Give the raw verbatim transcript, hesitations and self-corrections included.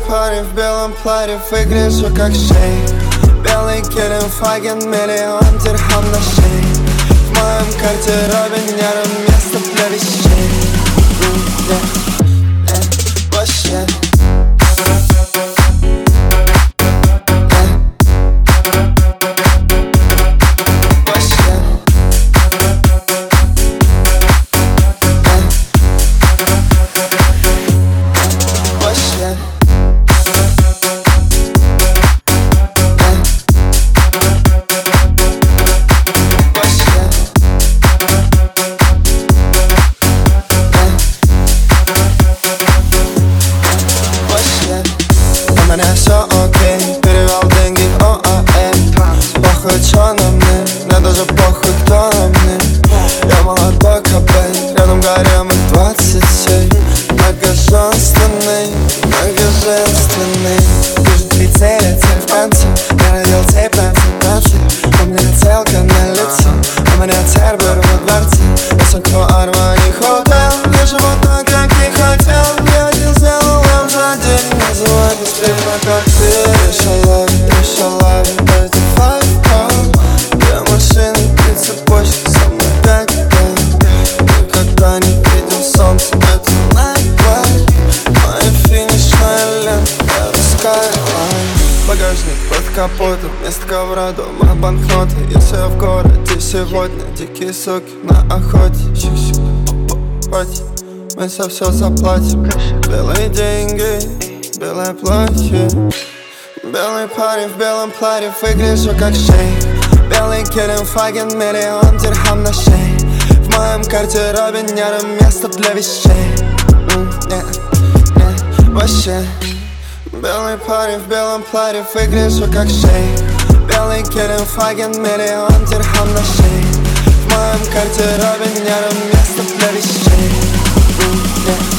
парень в белом платье, выгляжу как шейх. Белый Гелендваген, миллион дирхам на шее. В моем гардеробе нет места для вещей. Вообще у меня все окей, перевел деньги в ОАЭ. Похуй, чё на мне, мне даже похуй, кто на мне. Я молодой кобель, рядом гарем и двадцать семь. Многоженственный, многоженственный. Вижу три цели, цель в конце. Я родил цепь на цепи. У меня целка на лицо, у меня тербер во дворце. Высоко Армани хотел, я живу так, как не хотел. Я один сделал вам за день, называй бесплатно, как ты. Решала, решала, эти five call. Две машины, три цепочки, со мной пять год. Никогда не видел солнце, это night light. Моя финишная лента, это skyline. Багажник под капотом, вместо ковра дома банкноты. Если я в городе сегодня, дикие суки на охоте. Щик-щик, мы за все заплатим. Белые деньги, белое платье. Белый парень в белом платье, выгляжу как шейх. Белый Гелендваген, миллион дирхам на шее. В моем гардеробе нет места для вещей. Нет, нет, вообще. Белый парень в белом платье, выгляжу как шейх. Белый Гелендваген, миллион дирхам на шее. В моем гардеробе нет места для вещей. Yeah.